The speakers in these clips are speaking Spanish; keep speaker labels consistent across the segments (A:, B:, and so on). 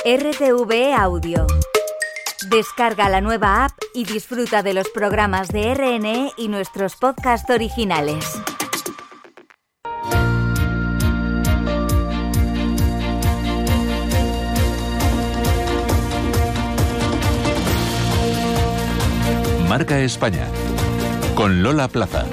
A: RTV Audio. Descarga la nueva app y disfruta de los programas de RNE y nuestros podcasts originales.
B: Marca España, con Lola Plaza.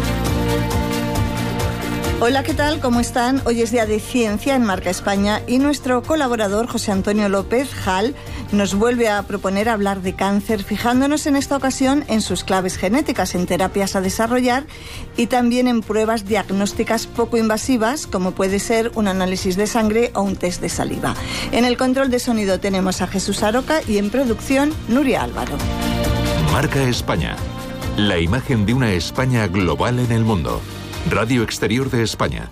C: Hola, ¿qué tal? ¿Cómo están? Hoy es Día de Ciencia en Marca España y nuestro colaborador José Antonio López, JAL, nos vuelve a proponer hablar de cáncer, fijándonos en esta ocasión en sus claves genéticas, en terapias a desarrollar y también en pruebas diagnósticas poco invasivas, como puede ser un análisis de sangre o un test de saliva. En el control de sonido tenemos a Jesús Aroca y en producción Nuria Álvaro.
B: Marca España, la imagen de una España global en el mundo. Radio Exterior de España.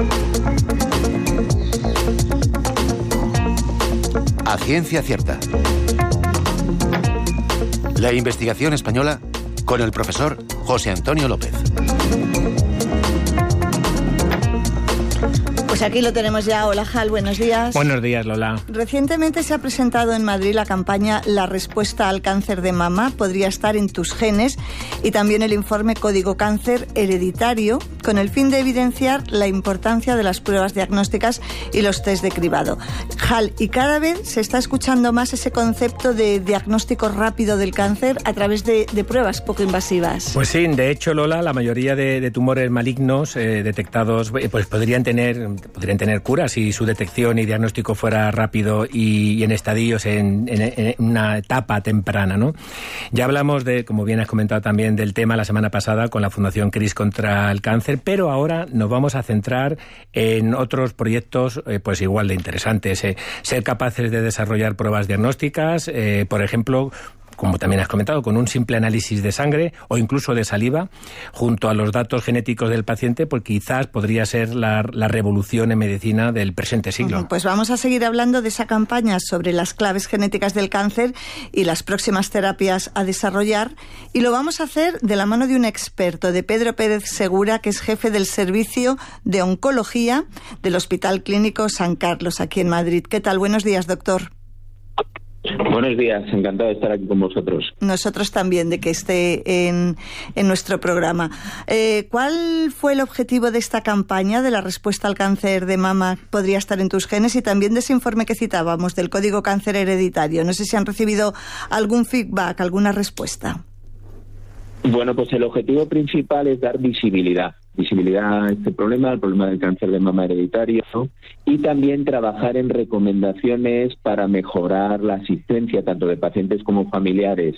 D: A ciencia cierta. La investigación española con el profesor José Antonio López.
C: Pues aquí lo tenemos ya. Hola, JAL, buenos días.
E: Buenos días, Lola.
C: Recientemente se ha presentado en Madrid la campaña La respuesta al cáncer de mama podría estar en tus genes y también el informe Código Cáncer Hereditario, con el fin de evidenciar la importancia de las pruebas diagnósticas y los test de cribado. JAL, y cada vez se está escuchando más ese concepto de diagnóstico rápido del cáncer a través de pruebas poco invasivas.
E: Pues sí, de hecho, Lola, la mayoría de tumores malignos detectados pues podrían tener cura si su detección y diagnóstico fuera rápido y en estadios en una etapa temprana, ¿no? Ya hablamos como bien has comentado también, del tema la semana pasada con la Fundación CRIS contra el cáncer, pero ahora nos vamos a centrar en otros proyectos pues igual de interesantes. Ser capaces de desarrollar pruebas diagnósticas, por ejemplo, como también has comentado, con un simple análisis de sangre o incluso de saliva, junto a los datos genéticos del paciente, pues quizás podría ser la revolución en medicina del presente siglo.
C: Pues vamos a seguir hablando de esa campaña sobre las claves genéticas del cáncer y las próximas terapias a desarrollar, y lo vamos a hacer de la mano de un experto, de Pedro Pérez Segura, que es jefe del Servicio de Oncología del Hospital Clínico San Carlos, aquí en Madrid. ¿Qué tal? Buenos días, doctor.
F: Buenos días, encantado de estar aquí con vosotros.
C: Nosotros también, de que esté en nuestro programa. ¿Cuál fue el objetivo de esta campaña de la respuesta al cáncer de mama podría estar en tus genes, y también de ese informe que citábamos del Código Cáncer Hereditario? No sé si han recibido algún feedback, alguna respuesta.
F: Bueno, pues el objetivo principal es dar visibilidad a este problema, al problema del cáncer de mama hereditario, y también trabajar en recomendaciones para mejorar la asistencia tanto de pacientes como familiares.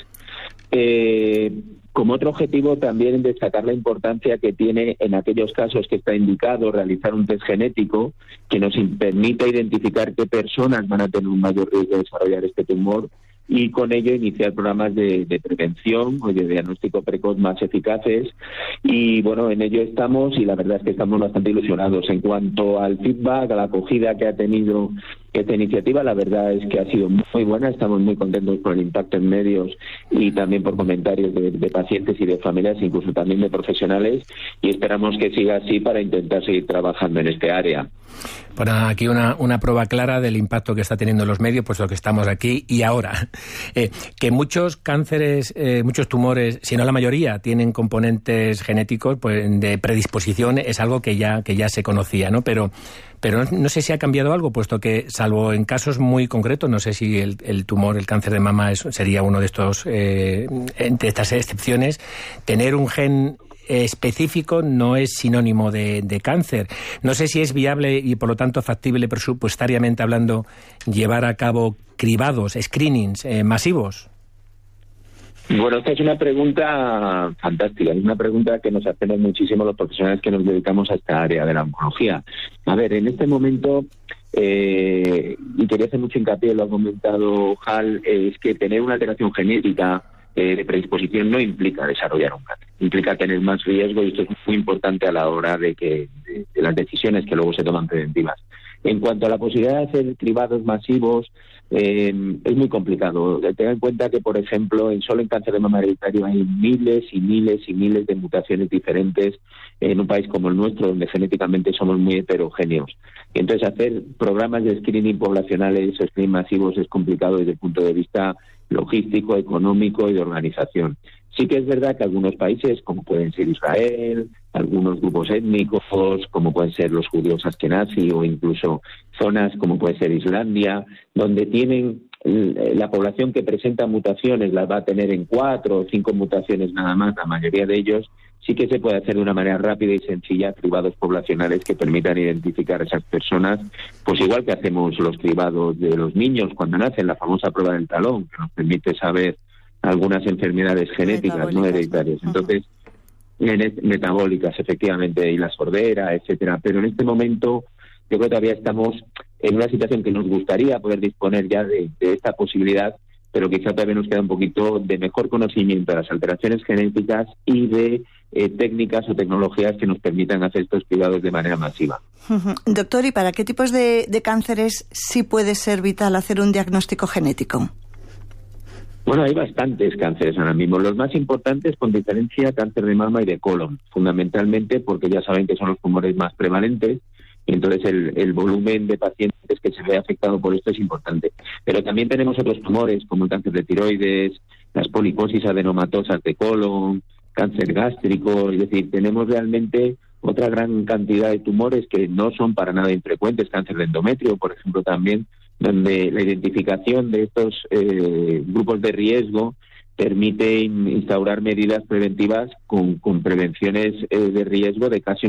F: Como otro objetivo también destacar la importancia que tiene en aquellos casos que está indicado realizar un test genético que nos permita identificar qué personas van a tener un mayor riesgo de desarrollar este tumor, y con ello iniciar programas de prevención o de diagnóstico precoz más eficaces. Y bueno, en ello estamos, y la verdad es que estamos bastante ilusionados. En cuanto al feedback, a la acogida que ha tenido esta iniciativa, la verdad es que ha sido muy buena. Estamos muy contentos por el impacto en medios y también por comentarios de pacientes y de familias, incluso también de profesionales, y esperamos que siga así para intentar seguir trabajando en este área.
E: Bueno, aquí una prueba clara del impacto que está teniendo los medios, puesto que estamos aquí y ahora. Que muchos cánceres, muchos tumores, si no la mayoría, tienen componentes genéticos pues de predisposición, es algo que ya se conocía, ¿no? Pero no sé si ha cambiado algo, puesto que, salvo en casos muy concretos, no sé si el tumor, el cáncer de mama sería uno de estas excepciones, tener un gen específico no es sinónimo de cáncer. No sé si es viable y por lo tanto factible presupuestariamente hablando llevar a cabo cribados, screenings masivos.
F: Bueno, esta es una pregunta fantástica, es una pregunta que nos hacemos muchísimo los profesionales que nos dedicamos a esta área de la oncología. A ver, en este momento, y quería hacer mucho hincapié, lo ha comentado JAL, es que tener una alteración genética de predisposición no implica desarrollar un cáncer, implica tener más riesgo, y esto es muy importante a la hora de las decisiones que luego se toman preventivas. En cuanto a la posibilidad de hacer cribados masivos, es muy complicado. Tenga en cuenta que, por ejemplo, solo en cáncer de mama hereditario hay miles y miles y miles de mutaciones diferentes en un país como el nuestro, donde genéticamente somos muy heterogéneos. Y entonces hacer programas de screening poblacionales o screening masivos es complicado desde el punto de vista logístico, económico y de organización. Sí que es verdad que algunos países, como pueden ser Israel, algunos grupos étnicos, como pueden ser los judíos askenazí, o incluso zonas como puede ser Islandia, donde tienen la población que presenta mutaciones, las va a tener en 4 o 5 mutaciones nada más, la mayoría de ellos, sí que se puede hacer de una manera rápida y sencilla cribados poblacionales que permitan identificar a esas personas, pues igual que hacemos los cribados de los niños cuando nacen, la famosa prueba del talón, que nos permite saber algunas enfermedades genéticas no hereditarias. Entonces, metabólicas, efectivamente, y la sordera, etcétera. Pero en este momento yo creo que todavía estamos en una situación que nos gustaría poder disponer ya de esta posibilidad, pero quizá todavía nos queda un poquito de mejor conocimiento de las alteraciones genéticas y de técnicas o tecnologías que nos permitan hacer estos cribados de manera masiva.
C: Doctor, ¿y para qué tipos de cánceres sí puede ser vital hacer un diagnóstico genético?
F: Bueno, hay bastantes cánceres ahora mismo. Los más importantes, con diferencia, cáncer de mama y de colon, fundamentalmente porque ya saben que son los tumores más prevalentes, y entonces el volumen de pacientes que se ve afectado por esto es importante. Pero también tenemos otros tumores, como el cáncer de tiroides, las poliposis adenomatosas de colon, cáncer gástrico, es decir, tenemos realmente otra gran cantidad de tumores que no son para nada infrecuentes, cáncer de endometrio, por ejemplo, también, donde la identificación de estos grupos de riesgo permite instaurar medidas preventivas con prevenciones de riesgo de casi un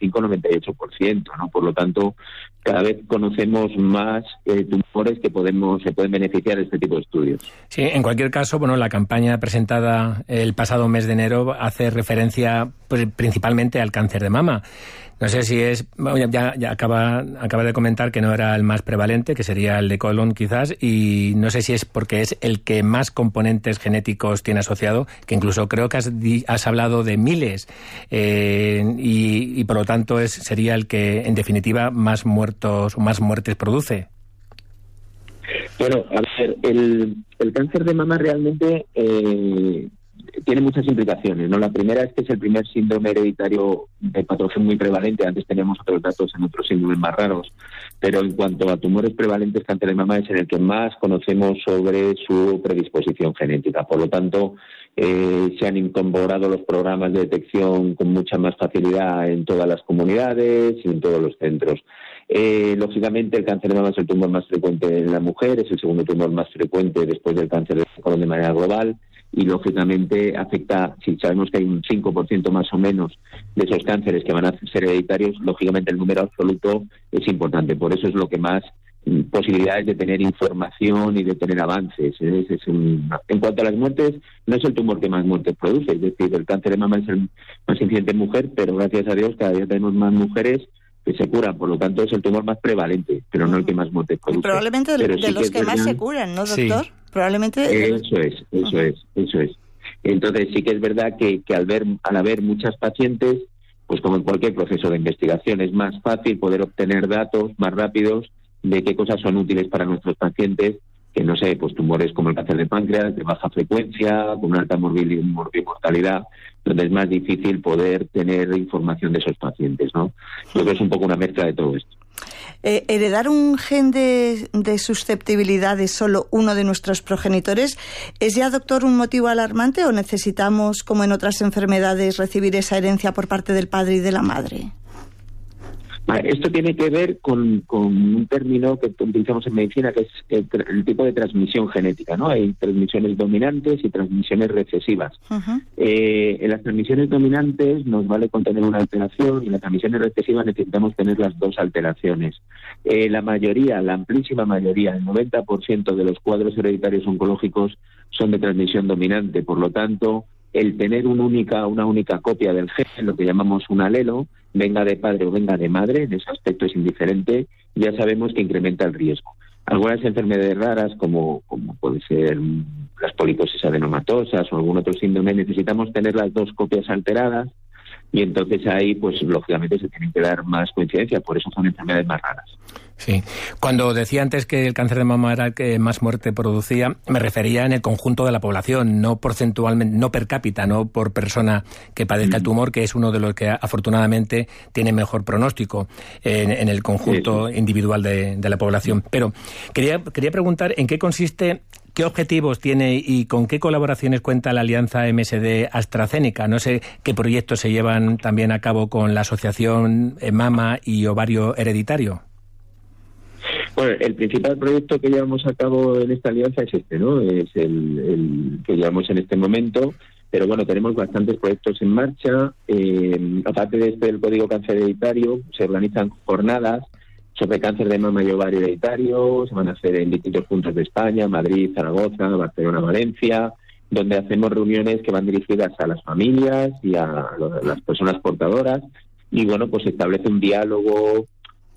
F: 95-98%, ¿no? Por lo tanto, cada vez conocemos más tumores que se pueden beneficiar de este tipo de estudios.
E: Sí, en cualquier caso, bueno, la campaña presentada el pasado mes de enero hace referencia principalmente al cáncer de mama. No sé si es... Bueno, ya acaba de comentar que no era el más prevalente, que sería el de colon quizás, y no sé si es porque es el que más componentes genéticos tiene asociado, que incluso creo que has hablado de miles, y por lo tanto sería el que, en definitiva, más muertes produce.
F: Bueno, a ver, el cáncer de mama realmente tiene muchas implicaciones, ¿no? La primera es que es el primer síndrome hereditario de patógeno muy prevalente. Antes teníamos otros datos en otros síndromes más raros, pero en cuanto a tumores prevalentes, cáncer de mama es en el que más conocemos sobre su predisposición genética. Por lo tanto, se han incorporado los programas de detección con mucha más facilidad en todas las comunidades y en todos los centros. Lógicamente, el cáncer de mama es el tumor más frecuente en la mujer, es el segundo tumor más frecuente después del cáncer de colon de manera global, y lógicamente afecta, si sabemos que hay un 5% más o menos de esos cánceres que van a ser hereditarios, lógicamente el número absoluto es importante. Por eso es lo que más posibilidades de tener información y de tener avances. En cuanto a las muertes, no es el tumor que más muertes produce, es decir, el cáncer de mama es el más incidente en mujer, pero gracias a Dios cada día tenemos más mujeres que se curan, por lo tanto es el tumor más prevalente, pero no el que más muertes produce.
C: Probablemente de los que más se curan, ¿no, doctor? Sí. Probablemente.
F: Eso es. Entonces sí que es verdad que al haber muchas pacientes, pues como en cualquier proceso de investigación, es más fácil poder obtener datos más rápidos de qué cosas son útiles para nuestros pacientes, que no sé, pues tumores como el cáncer de páncreas, de baja frecuencia, con una alta mortalidad, donde es más difícil poder tener información de esos pacientes, ¿no? Creo que es un poco una mezcla de todo esto.
C: ¿Heredar un gen de susceptibilidad de solo uno de nuestros progenitores es ya, doctor, un motivo alarmante o necesitamos, como en otras enfermedades, recibir esa herencia por parte del padre y de la madre?
F: Esto tiene que ver con un término que utilizamos en medicina, que es el tipo de transmisión genética, ¿no? Hay transmisiones dominantes y transmisiones recesivas. Uh-huh. En las transmisiones dominantes nos vale con tener una alteración, y en las transmisiones recesivas necesitamos tener las dos alteraciones. La amplísima mayoría, el 90% de los cuadros hereditarios oncológicos son de transmisión dominante. Por lo tanto, el tener una única copia del gen, lo que llamamos un alelo, venga de padre o venga de madre, en ese aspecto es indiferente, ya sabemos que incrementa el riesgo. Algunas enfermedades raras, como puede ser las poliposis adenomatosas o algún otro síndrome, necesitamos tener las dos copias alteradas, y entonces ahí, pues lógicamente se tienen que dar más coincidencias, por eso son enfermedades más raras.
E: Sí. Cuando decía antes que el cáncer de mama era el que más muerte producía, me refería en el conjunto de la población, no porcentualmente, no per cápita, no por persona que padezca el tumor, que es uno de los que afortunadamente tiene mejor pronóstico en el conjunto individual de la población. Pero quería preguntar en qué consiste, qué objetivos tiene y con qué colaboraciones cuenta la alianza MSD-AstraZeneca. No sé qué proyectos se llevan también a cabo con la Asociación Mama y Ovario Hereditario.
F: Bueno, el principal proyecto que llevamos a cabo en esta alianza es este, ¿no? Es el que llevamos en este momento, pero bueno, tenemos bastantes proyectos en marcha. Aparte de este del Código Cáncer Hereditario, se organizan jornadas sobre cáncer de mama y ovario hereditario, se van a hacer en distintos puntos de España, Madrid, Zaragoza, Barcelona, Valencia, donde hacemos reuniones que van dirigidas a las familias y a las personas portadoras, y bueno, pues se establece un diálogo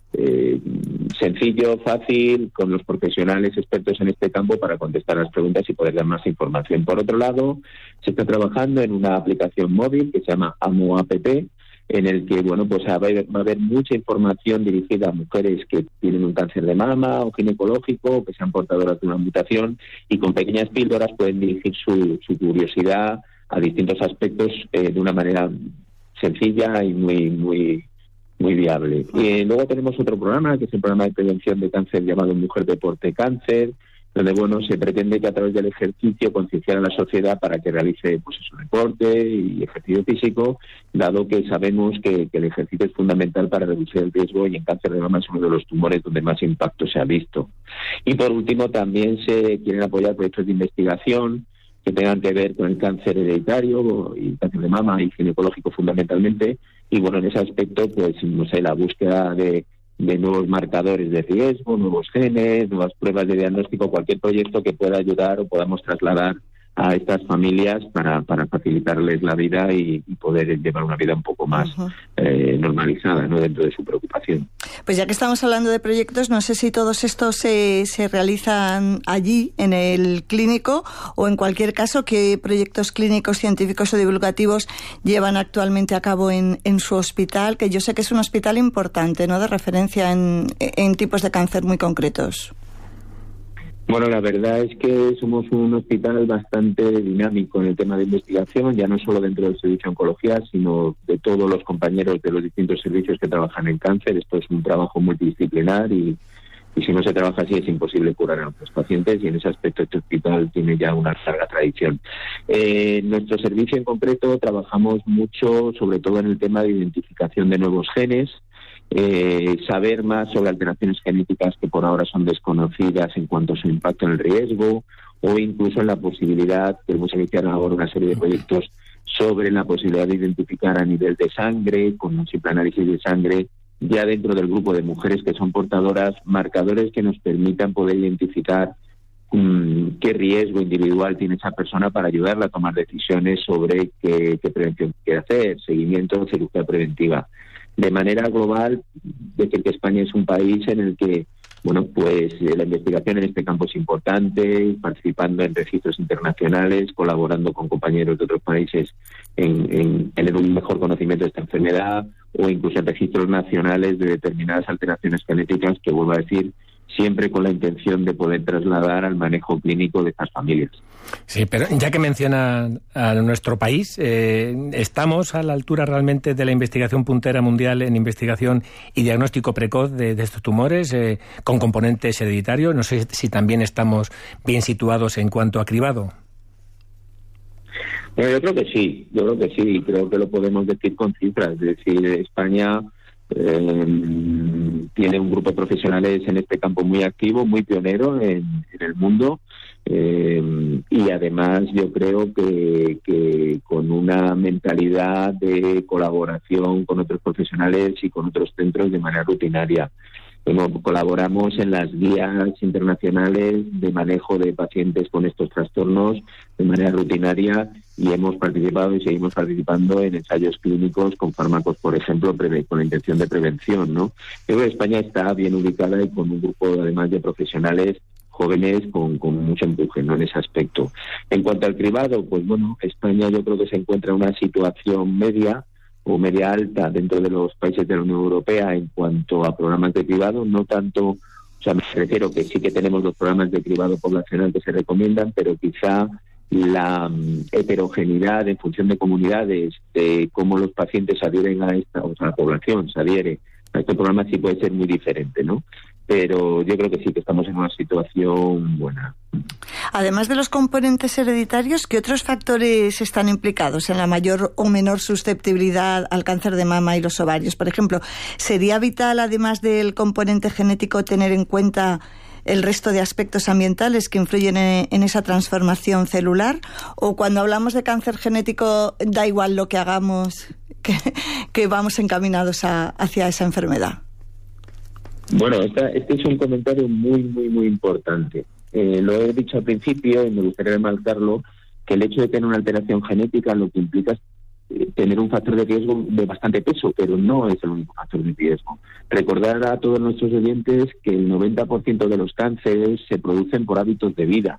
F: sencillo, fácil, con los profesionales expertos en este campo para contestar las preguntas y poder dar más información. Por otro lado, se está trabajando en una aplicación móvil que se llama AMO App, en el que bueno, pues va a haber mucha información dirigida a mujeres que tienen un cáncer de mama o ginecológico, o que sean portadoras de una mutación, y con pequeñas píldoras pueden dirigir su curiosidad a distintos aspectos de una manera sencilla y muy viable. Y luego tenemos otro programa, que es el programa de prevención de cáncer llamado Mujer Deporte Cáncer, donde bueno, se pretende que a través del ejercicio concienciar a la sociedad para que realice pues eso, deporte y ejercicio físico, dado que sabemos que el ejercicio es fundamental para reducir el riesgo, y en cáncer de mama es uno de los tumores donde más impacto se ha visto. Y por último, también se quieren apoyar proyectos de investigación que tengan que ver con el cáncer hereditario y cáncer de mama y ginecológico fundamentalmente, y bueno, en ese aspecto, pues no sé, la búsqueda de nuevos marcadores de riesgo, nuevos genes, nuevas pruebas de diagnóstico, cualquier proyecto que pueda ayudar o podamos trasladar a estas familias para facilitarles la vida y poder llevar una vida un poco más normalizada, ¿no?, dentro de su preocupación.
C: Pues ya que estamos hablando de proyectos, no sé si todos estos se realizan allí, en el clínico, o en cualquier caso, qué proyectos clínicos, científicos o divulgativos llevan actualmente a cabo en su hospital, que yo sé que es un hospital importante, ¿no?, de referencia en tipos de cáncer muy concretos.
F: Bueno, la verdad es que somos un hospital bastante dinámico en el tema de investigación, ya no solo dentro del servicio de oncología, sino de todos los compañeros de los distintos servicios que trabajan en cáncer. Esto es un trabajo multidisciplinar y si no se trabaja así es imposible curar a nuestros pacientes, y en ese aspecto este hospital tiene ya una larga tradición. En nuestro servicio en concreto trabajamos mucho, sobre todo en el tema de identificación de nuevos genes, saber más sobre alteraciones genéticas que por ahora son desconocidas en cuanto a su impacto en el riesgo, o incluso en la posibilidad, queremos iniciar ahora una serie de proyectos sobre la posibilidad de identificar a nivel de sangre, con un simple análisis de sangre, ya dentro del grupo de mujeres que son portadoras, marcadores que nos permitan poder identificar qué riesgo individual tiene esa persona para ayudarla a tomar decisiones sobre qué prevención quiere hacer, seguimiento o cirugía preventiva. De manera global, decir que España es un país en el que, bueno, pues la investigación en este campo es importante, participando en registros internacionales, colaborando con compañeros de otros países en tener un mejor conocimiento de esta enfermedad, o incluso en registros nacionales de determinadas alteraciones genéticas que, vuelvo a decir, siempre con la intención de poder trasladar al manejo clínico de estas familias.
E: Sí, pero ya que menciona a nuestro país, ¿estamos a la altura realmente de la investigación puntera mundial en investigación y diagnóstico precoz de estos tumores con componentes hereditarios? No sé si también estamos bien situados en cuanto a cribado.
F: Bueno, yo creo que sí, creo que lo podemos decir con cifras. Es decir, España tiene un grupo de profesionales en este campo muy activo, muy pionero en el mundo, y además yo creo que con una mentalidad de colaboración con otros profesionales y con otros centros de manera rutinaria. Colaboramos en las guías internacionales de manejo de pacientes con estos trastornos de manera rutinaria, y hemos participado y seguimos participando en ensayos clínicos con fármacos, por ejemplo, con la intención de prevención, ¿no? Yo creo que España está bien ubicada y con un grupo, además, de profesionales jóvenes con mucho empuje, ¿no?, en ese aspecto. En cuanto al cribado, pues bueno, España yo creo que se encuentra en una situación media, o media alta dentro de los países de la Unión Europea en cuanto a programas de cribado, no tanto, o sea, me refiero que sí que tenemos los programas de cribado poblacional que se recomiendan, pero quizá la heterogeneidad en función de comunidades, de cómo los pacientes adhieren a esta, o sea, la población se adhiere a este programa, sí puede ser muy diferente, ¿no? Pero yo creo que sí que estamos en una situación buena.
C: Además de los componentes hereditarios, ¿qué otros factores están implicados en la mayor o menor susceptibilidad al cáncer de mama y los ovarios? Por ejemplo, ¿sería vital, además del componente genético, tener en cuenta el resto de aspectos ambientales que influyen en esa transformación celular? ¿O cuando hablamos de cáncer genético da igual lo que hagamos, que vamos encaminados hacia esa enfermedad?
F: Bueno, este es un comentario muy, muy, muy importante. Lo he dicho al principio y me gustaría remarcarlo, que el hecho de tener una alteración genética lo que implica es tener un factor de riesgo de bastante peso, pero no es el único factor de riesgo. Recordar a todos nuestros oyentes que el 90% de los cánceres se producen por hábitos de vida.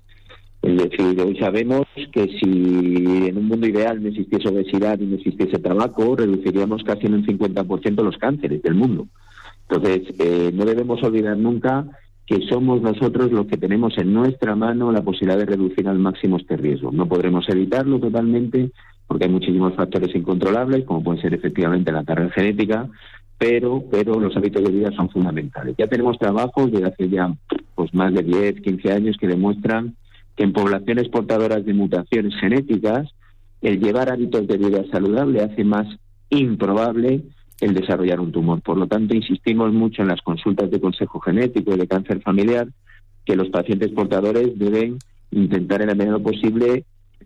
F: Es decir, hoy sabemos que si en un mundo ideal no existiese obesidad y no existiese tabaco, reduciríamos casi en un 50% los cánceres del mundo. Entonces, no debemos olvidar nunca que somos nosotros los que tenemos en nuestra mano la posibilidad de reducir al máximo este riesgo. No podremos evitarlo totalmente porque hay muchísimos factores incontrolables, como puede ser efectivamente la carga genética, pero los hábitos de vida son fundamentales. Ya tenemos trabajos desde hace ya pues más de 10, 15 años que demuestran que en poblaciones portadoras de mutaciones genéticas, el llevar hábitos de vida saludable hace más improbable el desarrollar un tumor. Por lo tanto, insistimos mucho en las consultas de consejo genético y de cáncer familiar que los pacientes portadores deben intentar en la medida posible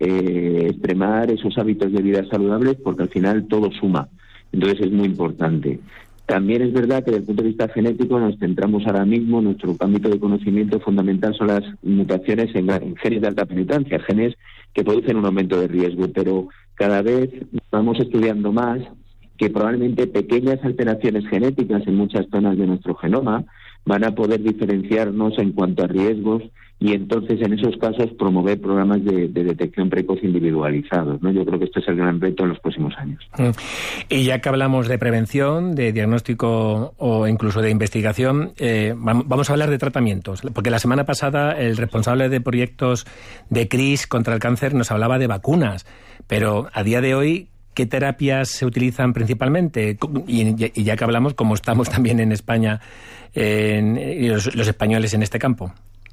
F: extremar esos hábitos de vida saludables, porque al final todo suma. Entonces es muy importante. También es verdad que desde el punto de vista genético nos centramos ahora mismo, nuestro ámbito de conocimiento fundamental son las mutaciones en genes de alta penetrancia, genes que producen un aumento de riesgo, pero cada vez vamos estudiando más que probablemente pequeñas alteraciones genéticas en muchas zonas de nuestro genoma van a poder diferenciarnos en cuanto a riesgos y entonces en esos casos promover programas de detección precoz individualizados, ¿no? Yo creo que esto es el gran reto en los próximos años.
E: Y ya que hablamos de prevención, de diagnóstico o incluso de investigación, vamos a hablar de tratamientos, porque la semana pasada el responsable de proyectos de CRIS contra el cáncer nos hablaba de vacunas, pero a día de hoy, ¿qué terapias se utilizan principalmente? Y ya que hablamos, ¿cómo estamos también en España, y los españoles en este campo?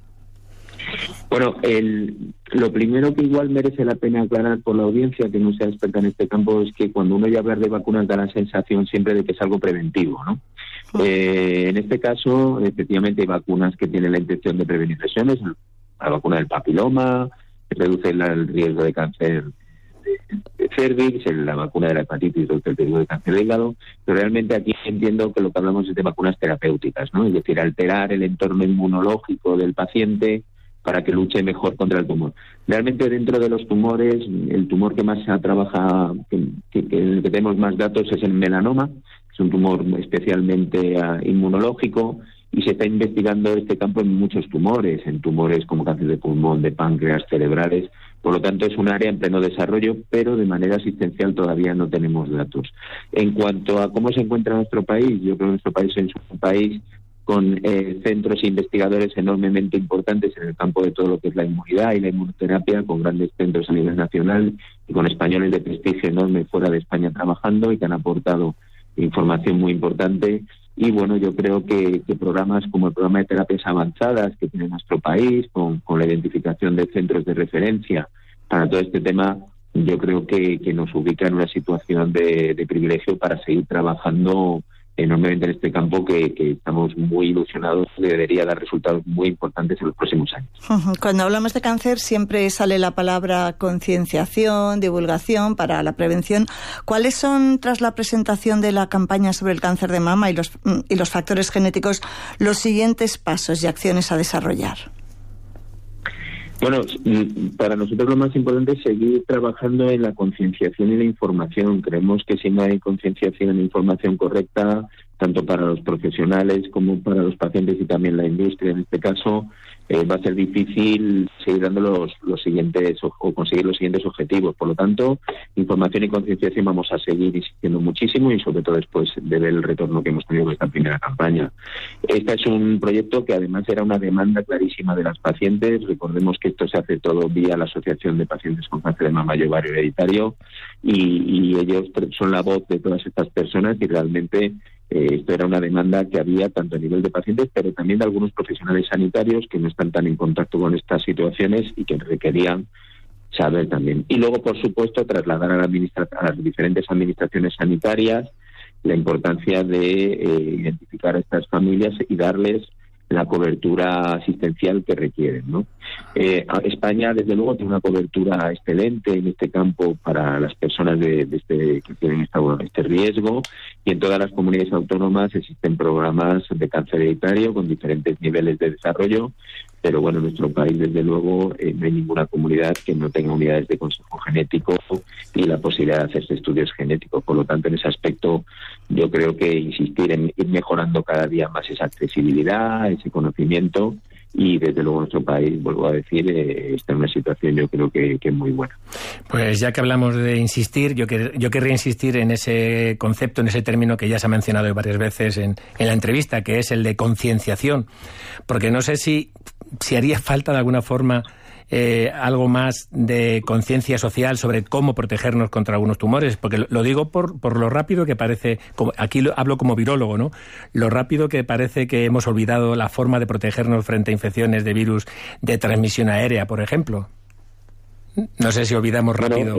F: Bueno, lo primero que igual merece la pena aclarar por la audiencia que no sea experta en este campo es que cuando uno oye hablar de vacunas da la sensación siempre de que es algo preventivo, ¿no? En este caso, efectivamente, hay vacunas que tienen la intención de prevenir lesiones. La vacuna del papiloma, que reduce el riesgo de cáncer de cervix, la vacuna de la hepatitis, reduce el riesgo de cáncer de hígado, pero realmente aquí entiendo que lo que hablamos es de vacunas terapéuticas, ¿no? Es decir, alterar el entorno inmunológico del paciente para que luche mejor contra el tumor. Realmente dentro de los tumores, el tumor que más se trabaja, en el que tenemos más datos es el melanoma, es un tumor especialmente inmunológico, y se está investigando este campo en muchos tumores, en tumores como cáncer de pulmón, de páncreas, cerebrales. Por lo tanto, es un área en pleno desarrollo, pero de manera asistencial todavía no tenemos datos. En cuanto a cómo se encuentra nuestro país, yo creo que nuestro país es un país con centros e investigadores enormemente importantes en el campo de todo lo que es la inmunidad y la inmunoterapia, con grandes centros a nivel nacional y con españoles de prestigio enorme fuera de España trabajando y que han aportado información muy importante. Y bueno, yo creo que programas como el programa de terapias avanzadas que tiene nuestro país, con la identificación de centros de referencia para todo este tema, yo creo que nos ubica en una situación de privilegio para seguir trabajando enormemente en este campo que estamos muy ilusionados, debería dar resultados muy importantes en los próximos años.
C: Cuando hablamos de cáncer siempre sale la palabra concienciación, divulgación para la prevención. ¿Cuáles son, tras la presentación de la campaña sobre el cáncer de mama y los factores genéticos, los siguientes pasos y acciones a desarrollar?
F: Bueno, para nosotros lo más importante es seguir trabajando en la concienciación y la información. Creemos que si no hay concienciación e información correcta, tanto para los profesionales como para los pacientes y también la industria. En este caso va a ser difícil seguir dando los siguientes o conseguir los siguientes objetivos. Por lo tanto, información y concienciación vamos a seguir insistiendo muchísimo, y sobre todo después de ver el retorno que hemos tenido de esta primera campaña. Este es un proyecto que además era una demanda clarísima de las pacientes. Recordemos que esto se hace todo vía la Asociación de Pacientes con Cáncer de Mama y Ovario Hereditario, y ellos son la voz de todas estas personas, y realmente esto era una demanda que había tanto a nivel de pacientes, pero también de algunos profesionales sanitarios que no están tan en contacto con estas situaciones y que requerían saber también. Y luego, por supuesto, trasladar a las diferentes administraciones sanitarias la importancia de identificar a estas familias y darles la cobertura asistencial que requieren, ¿no? España, desde luego, tiene una cobertura excelente en este campo para las personas que tienen este riesgo, y en todas las comunidades autónomas existen programas de cáncer hereditario con diferentes niveles de desarrollo, pero bueno, en nuestro país, desde luego, no hay ninguna comunidad que no tenga unidades de consejo genético y la posibilidad de hacerse estudios genéticos. Por lo tanto, en ese aspecto, yo creo que insistir en ir mejorando cada día más esa accesibilidad, ese conocimiento, y desde luego nuestro país, vuelvo a decir, está en una situación yo creo que muy buena.
E: Pues ya que hablamos de insistir, yo querría insistir en ese concepto, en ese término que ya se ha mencionado varias veces en la entrevista, que es el de concienciación, porque no sé si haría falta de alguna forma algo más de conciencia social sobre cómo protegernos contra algunos tumores, porque lo digo por lo rápido que parece, aquí hablo como virólogo, ¿no? Lo rápido que parece que hemos olvidado la forma de protegernos frente a infecciones de virus de transmisión aérea, por ejemplo. No sé si olvidamos rápido.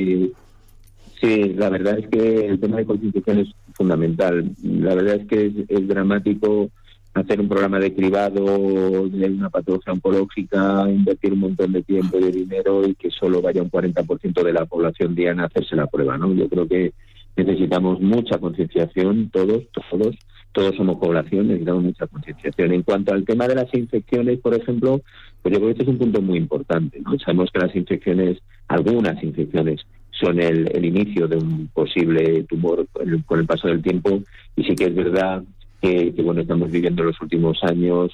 F: Sí, la verdad es que el tema de concienciación es fundamental. La verdad es que es dramático hacer un programa de cribado de una patología oncológica, invertir un montón de tiempo y de dinero y que solo vaya un 40% de la población diana a hacerse la prueba, ¿no? Yo creo que necesitamos mucha concienciación, todos somos población, necesitamos mucha concienciación. En cuanto al tema de las infecciones, por ejemplo, pues yo creo que este es un punto muy importante, ¿no? Sabemos que las infecciones, algunas infecciones, son el inicio de un posible tumor con el paso del tiempo, y sí que es verdad que bueno, estamos viviendo en los últimos años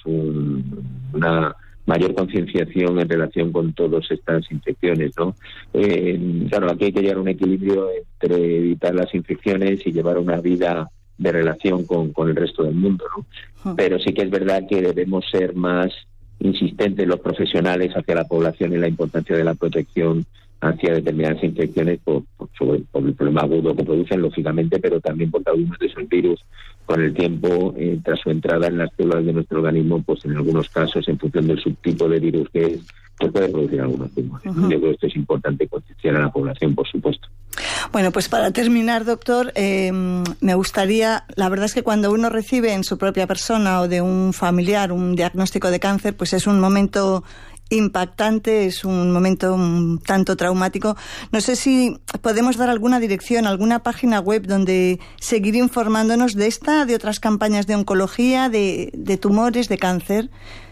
F: una mayor concienciación en relación con todas estas infecciones, ¿no? Claro, aquí hay que llegar a un equilibrio entre evitar las infecciones y llevar una vida de relación con el resto del mundo, ¿no? Pero sí que es verdad que debemos ser más insistentes los profesionales hacia la población en la importancia de la protección hacia determinadas infecciones por el problema agudo que producen, lógicamente, pero también porque algunos de esos virus, con el tiempo, tras su entrada en las células de nuestro organismo, pues en algunos casos, en función del subtipo de virus que es, pues puede producir algunos tumores. Yo creo que esto es importante concienciar a la población, por supuesto.
C: Bueno, pues para terminar, doctor, me gustaría, la verdad es que cuando uno recibe en su propia persona o de un familiar un diagnóstico de cáncer, pues es un momento impactante, es un momento un tanto traumático. No sé si podemos dar alguna dirección, alguna página web donde seguir informándonos de esta, de otras campañas de oncología, de tumores, de cáncer.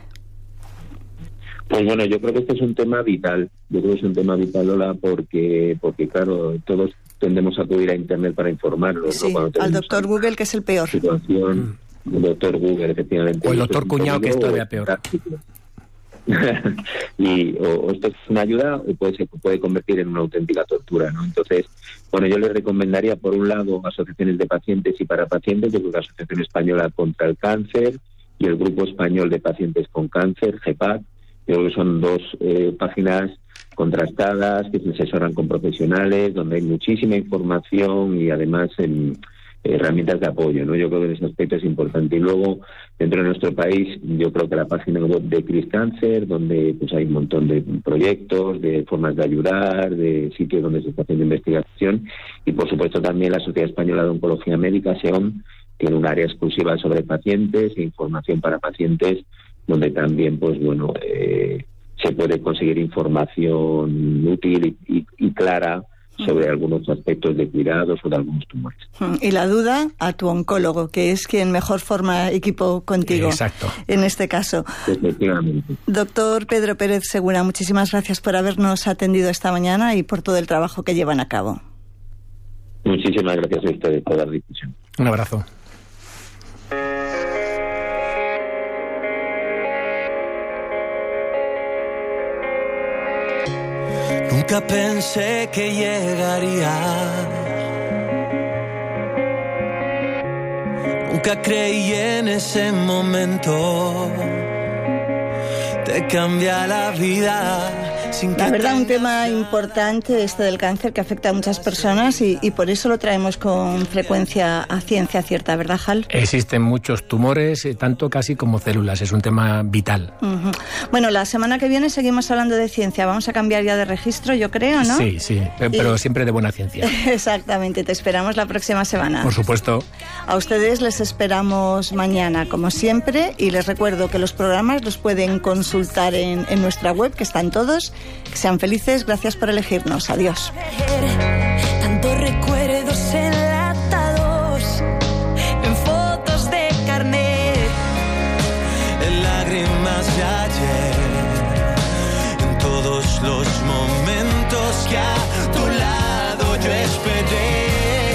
F: Pues bueno, yo creo que este es un tema vital. Yo creo que es un tema vital, Lola, porque claro, todos tendemos a acudir a Internet para informarnos.
C: Sí, ¿no? Al doctor Google, que es el peor.
F: Situación, el doctor Google, efectivamente.
E: O el doctor Cuñado, que es todavía peor.
F: O esto es una ayuda o se puede convertir en una auténtica tortura, ¿no? Entonces, bueno, yo les recomendaría, por un lado, asociaciones de pacientes y para pacientes. Yo creo que la Asociación Española contra el Cáncer y el Grupo Español de Pacientes con Cáncer, GEPAC. Yo creo que son dos páginas contrastadas que se asesoran con profesionales, donde hay muchísima información y además herramientas de apoyo, ¿no? Yo creo que en ese aspecto es importante. Y luego, dentro de nuestro país, yo creo que la página web de CrisCáncer, donde pues hay un montón de proyectos, de formas de ayudar, de sitios donde se está haciendo investigación, y por supuesto también la Sociedad Española de Oncología Médica, SEOM, tiene un área exclusiva sobre pacientes e información para pacientes, donde también pues bueno se puede conseguir información útil y clara sobre algunos aspectos de cuidados o de algunos tumores.
C: Y la duda a tu oncólogo, que es quien mejor forma equipo contigo.
E: Exacto.
C: En este caso.
F: Efectivamente.
C: Doctor Pedro Pérez Segura, muchísimas gracias por habernos atendido esta mañana y por todo el trabajo que llevan a cabo.
F: Muchísimas gracias a ustedes por dar difusión.
E: Un abrazo.
G: Nunca pensé que llegaría. Nunca creí en ese momento. Te cambia la vida.
C: La verdad, un tema importante este del cáncer que afecta a muchas personas y por eso lo traemos con frecuencia a Ciencia Cierta, ¿verdad, Hal?
E: Existen muchos tumores, tanto casi como células, es un tema vital.
C: Uh-huh. Bueno, la semana que viene seguimos hablando de ciencia, vamos a cambiar ya de registro, yo creo, ¿no?
E: Sí, pero siempre de buena ciencia.
C: Exactamente, te esperamos la próxima semana.
E: Por supuesto.
C: A ustedes les esperamos mañana, como siempre, y les recuerdo que los programas los pueden consultar en nuestra web, que están todos. Que sean felices, gracias por elegirnos. Adiós.
H: Tantos recuerdos enlatados en fotos de carnet,
G: en lágrimas de ayer, en todos los momentos que a tu lado yo esperé.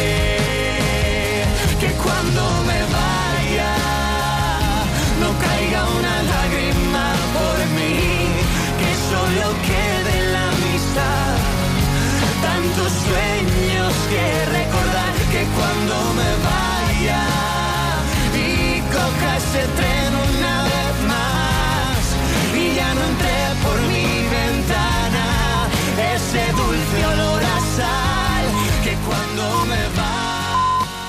G: Que cuando me vaya no caiga una lágrima por mí, que solo quede la amistad, tantos sueños que recordar, que cuando me vaya y coja ese tren